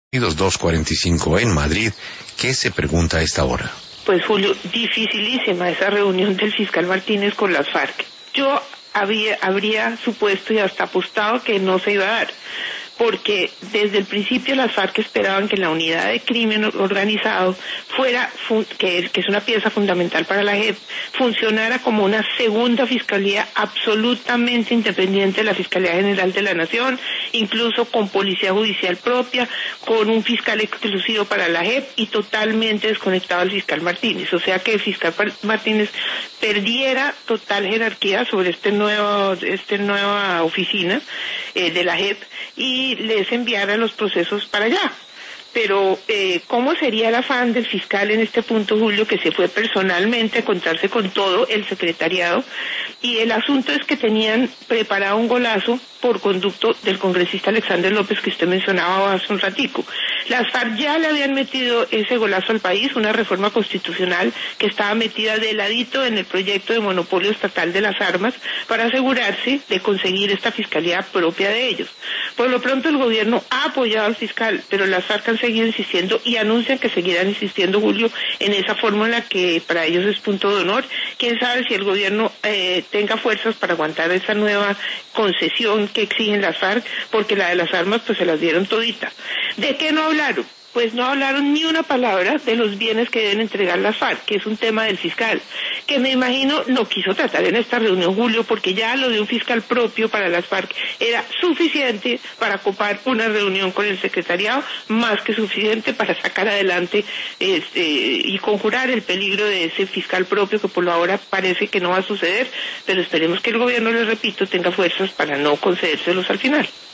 245 en Madrid. ¿Qué se pregunta a esta hora? Pues Julio, dificilísima esa reunión del fiscal Martínez con las FARC. Yo habría supuesto y hasta apostado que no se iba a dar, porque desde el principio las FARC esperaban que la unidad de crimen organizado fuera, que es una pieza fundamental para la JEP, funcionara como una segunda fiscalía absolutamente independiente de la Fiscalía General de la Nación, incluso con policía judicial propia, con un fiscal exclusivo para la JEP y totalmente desconectado al fiscal Martínez. O sea que el fiscal Martínez perdiera total jerarquía sobre esta nueva oficina de la JEP y les enviara los procesos para allá. Pero, ¿cómo sería el afán del fiscal en este punto, Julio, que se fue personalmente a encontrarse con todo el secretariado? Y el asunto es que tenían preparado un golazo por conducto del congresista Alexander López que usted mencionaba hace un ratico. Las FARC ya le habían metido ese golazo al país, una reforma constitucional que estaba metida de ladito en el proyecto de monopolio estatal de las armas para asegurarse de conseguir esta fiscalía propia de ellos. Por lo pronto el gobierno ha apoyado al fiscal, pero las FARC han seguido insistiendo y anuncian que seguirán insistiendo, Julio, en esa fórmula que para ellos es punto de honor. Quién sabe si el gobierno tenga fuerzas para aguantar esa nueva concesión que exigen las FARC, porque la de las armas pues se las dieron todita. ¿De qué no hablaron? Pues no hablaron ni una palabra de los bienes que deben entregar las FARC, que es un tema del fiscal, que me imagino no quiso tratar en esta reunión, Julio, porque ya lo de un fiscal propio para las FARC era suficiente para copar una reunión con el secretariado, más que suficiente para sacar adelante y conjurar el peligro de ese fiscal propio, que por lo ahora parece que no va a suceder, pero esperemos que el gobierno, les repito, tenga fuerzas para no concedérselos al final.